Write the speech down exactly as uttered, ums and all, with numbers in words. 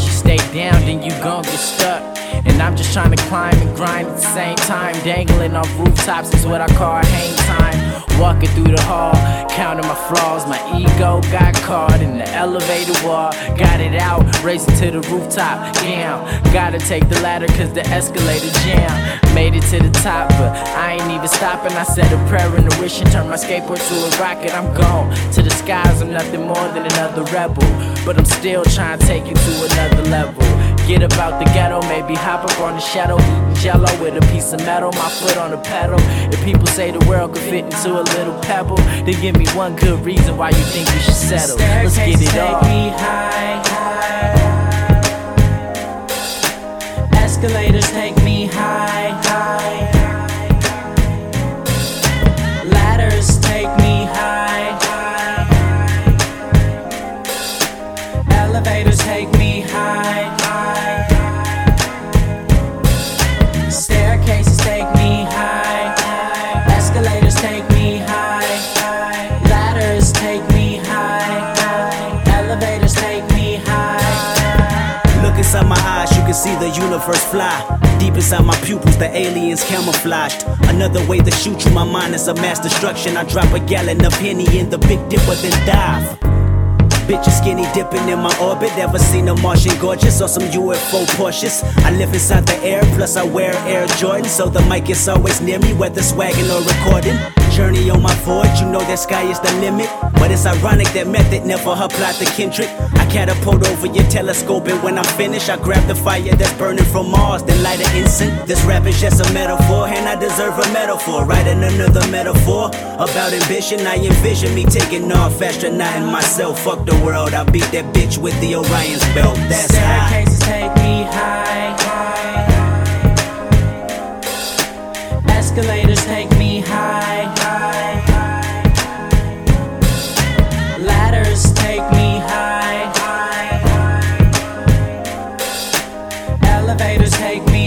you stay down, then you gon' get stuck. And I'm just trying to climb and grind at the same time. Dangling off rooftops is what I call hang time. Walking through the hall, counting my flaws. My ego got caught in the elevator wall. Got it out, racing to the rooftop. Damn, gotta take the ladder cause the escalator jam. Made it to the top, but I ain't even stopping. I said a prayer and a wish and turned my skateboard to a rocket. I'm gone to the skies, I'm nothing more than another rebel. But I'm still trying to take it to another level. Get about the ghetto, maybe hop up on the shadow. Eating jello with a piece of metal, my foot on the pedal. If people say the world could fit into a little pebble, then give me one good reason why you think we should settle. Let's get it take on. Me high, high. Escalators take me high, high. Ladders take me high, high. Elevators take me high, high. Staircases take me high, high. Escalators take me high, high. Ladders take me high, high. Elevators take me high. Look inside my eyes, you can see the universe fly. Deep inside my pupils, the aliens camouflaged. Another way to shoot you, my mind is a mass destruction. I drop a gallon of Henny in the Big Dipper, then dive. Bitches skinny dipping in my orbit. Ever seen a Martian gorgeous or some U F O Porsches? I live inside the air, plus I wear Air Jordan, so the mic is always near me, whether swagging or recording. Journey on my voyage, you know that sky is the limit. But it's ironic that method never applied to Kendrick. I catapult over your telescope, and when I'm finished, I grab the fire that's burning from Mars, then light an incense. This rap is just a metaphor, and I deserve a metaphor. Writing another metaphor about ambition. I envision me taking off, astronauting myself. Fuck the world, I beat that bitch with the Orion's belt. That's high. Staircases take me high, high. Escalators take me high, high. Ladders take me high, high. Elevators take me